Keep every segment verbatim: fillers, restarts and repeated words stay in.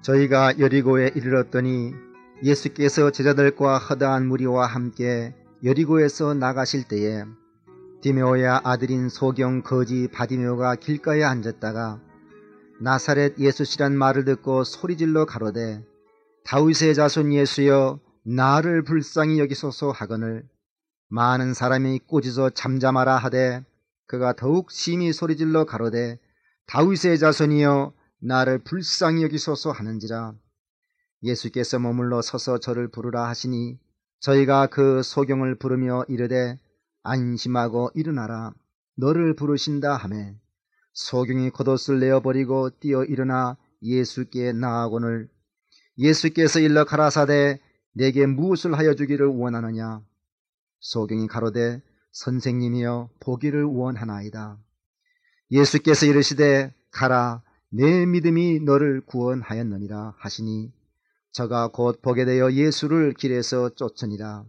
저희가 여리고에 이르렀더니 예수께서 제자들과 허다한 무리와 함께 여리고에서 나가실 때에 디메오의 아들인 소경 거지 바디메오가 길가에 앉았다가 나사렛 예수시란 말을 듣고 소리질러 가로되 다윗의 자손 예수여 나를 불쌍히 여기소서 하거늘 많은 사람이 꾸짖어 잠잠하라 하되 그가 더욱 심히 소리질러 가로되 다윗의 자손이여 나를 불쌍히 여기소서 하는지라. 예수께서 머물러 서서 저를 부르라 하시니 저희가 그 소경을 부르며 이르되 안심하고 일어나라 너를 부르신다 하매 소경이 겉옷을 내어버리고 뛰어 일어나 예수께 나아오거늘 예수께서 일러 가라사대 내게 무엇을 하여 주기를 원하느냐. 소경이 가로되 선생님이여 보기를 원하나이다. 예수께서 이르시되 가라 내 믿음이 너를 구원하였느니라 하시니 저가 곧 보게 되어 예수를 길에서 쫓으니라.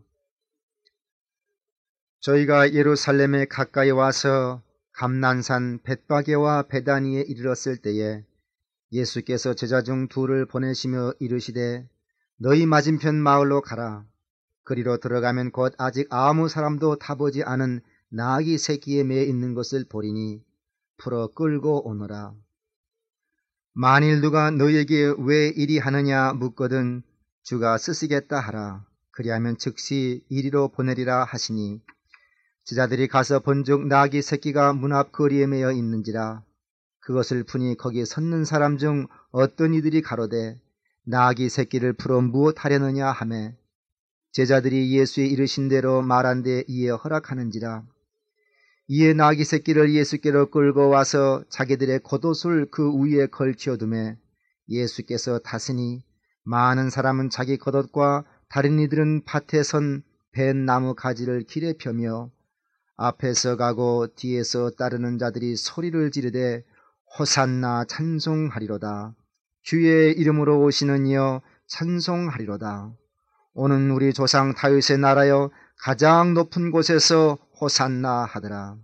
저희가 예루살렘에 가까이 와서 감난산 벳바게와 베다니에 이르렀을 때에 예수께서 제자 중 둘을 보내시며 이르시되 너희 맞은편 마을로 가라. 그리로 들어가면 곧 아직 아무 사람도 타보지 않은 나귀 새끼에 매어 있는 것을 보리니 풀어 끌고 오너라. 만일 누가 너에게 왜 이리 하느냐 묻거든 주가 쓰시겠다 하라. 그리하면 즉시 이리로 보내리라 하시니 제자들이 가서 본즉 나귀 새끼가 문 앞 거리에 매어 있는지라. 그것을 푸니 거기 섰는 사람 중 어떤 이들이 가로되 나귀 새끼를 풀어 무엇 하려느냐 하매 제자들이 예수의 이르신 대로 말한 데 이에 허락하는지라. 이에 나귀 새끼를 예수께로 끌고 와서 자기들의 겉옷을 그 위에 걸치어두매 예수께서 타시니 많은 사람은 자기 겉옷과 다른 이들은 밭에 선 벤 나무 가지를 길에 펴며 앞에서 가고 뒤에서 따르는 자들이 소리를 지르되 호산나 찬송하리로다. 주의 이름으로 오시는 이여 찬송하리로다. 오는 우리 조상 다윗의 나라여 가장 높은 곳에서 호산나 하더라.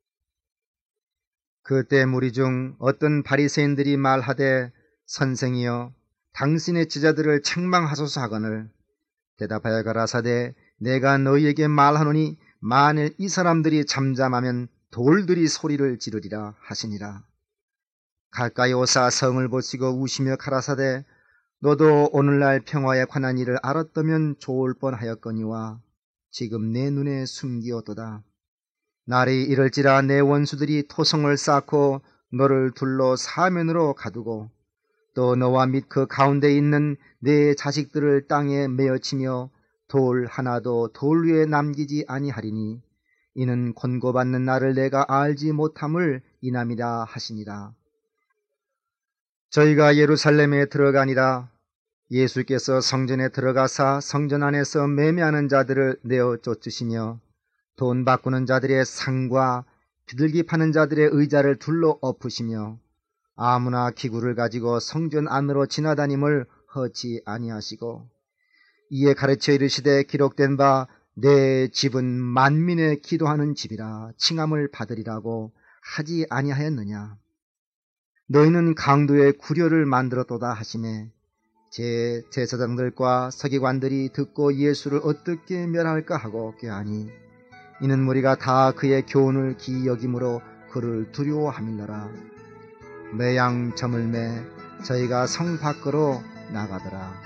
그때 무리 중 어떤 바리새인들이 말하되 선생이여 당신의 제자들을 책망하소서 하거늘 대답하여 가라사대 내가 너희에게 말하노니 만일 이 사람들이 잠잠하면 돌들이 소리를 지르리라 하시니라. 가까이 오사 성을 보시고 우시며 가라사대 너도 오늘날 평화에 관한 일을 알았다면 좋을 뻔하였거니와 지금 내 눈에 숨기었도다. 날이 이럴지라 내 원수들이 토성을 쌓고 너를 둘러 사면으로 가두고 또 너와 및 그 가운데 있는 내 자식들을 땅에 메어치며 돌 하나도 돌 위에 남기지 아니하리니 이는 권고받는 나를 내가 알지 못함을 인함이라 하시니라. 저희가 예루살렘에 들어가니라. 예수께서 성전에 들어가사 성전 안에서 매매하는 자들을 내어 쫓으시며 돈 바꾸는 자들의 상과 비둘기 파는 자들의 의자를 둘러 엎으시며 아무나 기구를 가지고 성전 안으로 지나다님을 허치 아니하시고 이에 가르쳐 이르시되 기록된 바 내 집은 만민의 기도하는 집이라 칭함을 받으리라고 하지 아니하였느냐. 너희는 강도의 구려를 만들었도다 하시매 제 제사장들과 서기관들이 듣고 예수를 어떻게 멸할까 하고 꾀하니 이는 무리가 다 그의 교훈을 기이 여김으로 그를 두려워함일러라. 매양 저물매 저희가 성 밖으로 나가더라.